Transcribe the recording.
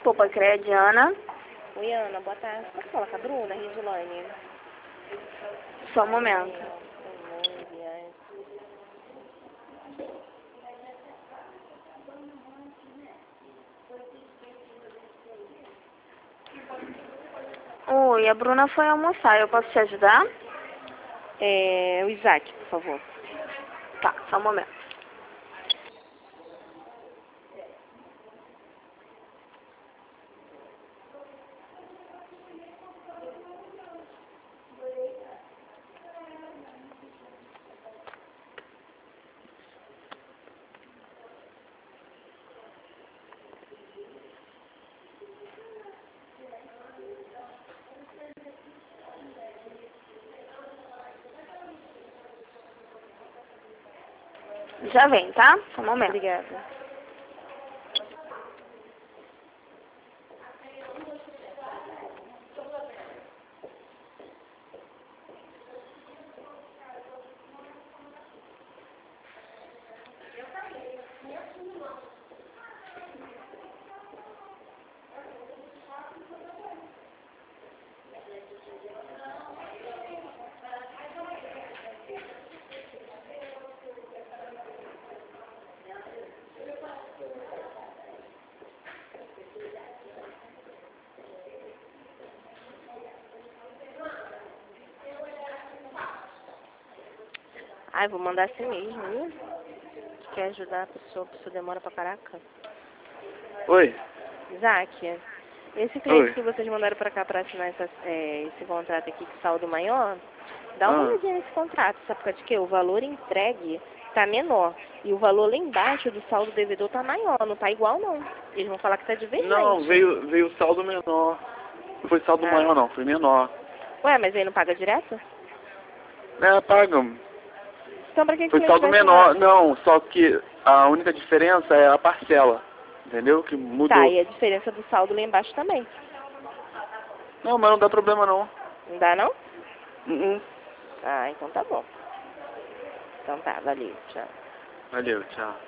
desculpa, que é a Diana. Oi, Ana, boa tarde. Posso falar com a Bruna, Regilane? Só um momento. Oi, a Bruna foi almoçar, eu posso te ajudar? O Isaac, por favor. Tá, só um momento. Já vem, tá? Só um momento. Obrigada. Ai, vou mandar assim mesmo, viu? Quer ajudar a pessoa demora pra caraca. Oi. Isaac, esse cliente Oi. que vocês mandaram pra cá pra assinar esse contrato aqui com saldo maior, dá uma olhadinha nesse contrato, sabe por causa de quê? O valor entregue tá menor. E o valor lá embaixo do saldo devedor tá maior, não tá igual não. Eles vão falar que tá divergente. Não, veio saldo menor. Não foi saldo maior não, foi menor. Ué, mas aí não paga direto? Pagam. Então pra que Foi o cliente saldo vai menor, assinar? não, só que a única diferença é a parcela. Entendeu? Que mudou. Tá, e a diferença do saldo lá embaixo também. Não, mas não dá problema não. Não dá não? Uh-uh. Ah, então tá bom. Então tá, valeu, tchau. Valeu, tchau.